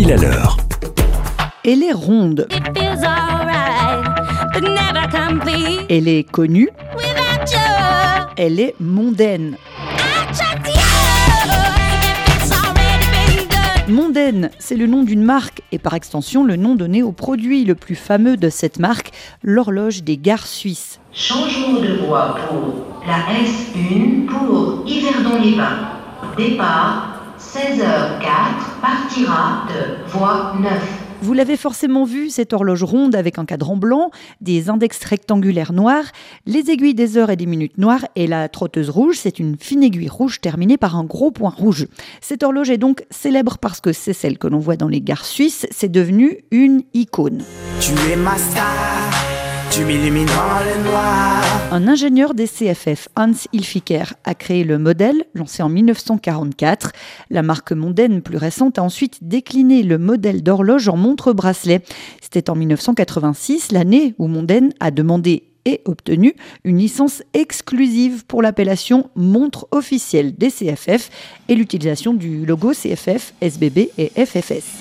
Pile à l'heure. Elle est ronde. It feels alright, but never complete Elle est connue. without you. Elle est mondaine. I trust you if it's already been done. Mondaine, c'est le nom d'une marque et par extension le nom donné au produit le plus fameux de cette marque, l'horloge des gares suisses. Changement de voie pour la S1 pour Yverdon-les-Bains. Départ 16h04, partira de voie 9. Vous l'avez forcément vu, cette horloge ronde avec un cadran blanc, des index rectangulaires noirs, les aiguilles des heures et des minutes noires et la trotteuse rouge, c'est une fine aiguille rouge terminée par un gros point rouge. Cette horloge est donc célèbre parce que c'est celle que l'on voit dans les gares suisses, c'est devenu une icône. Tu es ma star, tu m'illumines dans le noir. Un ingénieur des CFF, Hans Hilfiger, a créé le modèle, lancé en 1944. La marque mondaine, plus récente, a ensuite décliné le modèle d'horloge en montre-bracelet. C'était en 1986, l'année où Mondaine a demandé et obtenu une licence exclusive pour l'appellation montre officielle des CFF et l'utilisation du logo CFF, SBB et FFS.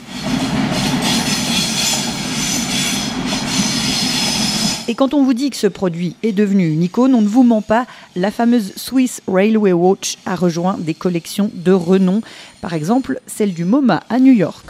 Et quand on vous dit que ce produit est devenu une icône, on ne vous ment pas, la fameuse Swiss Railway Watch a rejoint des collections de renom. Par exemple, celle du MoMA à New York.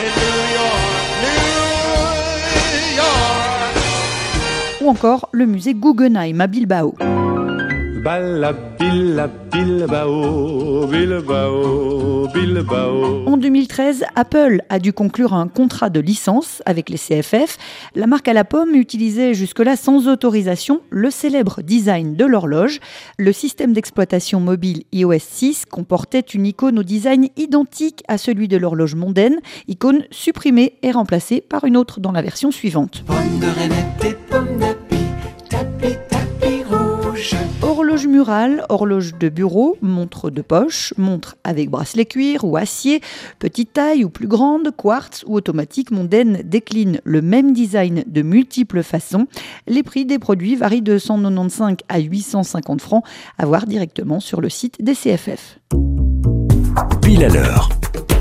Ou encore le musée Guggenheim à Bilbao. Balla Billa Bilbao, Bilbao, Bilbao. En 2013, Apple a dû conclure un contrat de licence avec les CFF. La marque à la pomme utilisait jusque-là sans autorisation le célèbre design de l'horloge. Le système d'exploitation mobile iOS 6 comportait une icône au design identique à celui de l'horloge mondaine, icône supprimée et remplacée par une autre dans la version suivante. Pomme de reinette et pomme d'api, tapis rouge. Horloge murale, horloge de bureau, montre de poche, montre avec bracelet cuir ou acier, petite taille ou plus grande, quartz ou automatique, mondaine décline le même design de multiples façons. Les prix des produits varient de 195 à 850 francs, à voir directement sur le site des CFF. Pile à l'heure.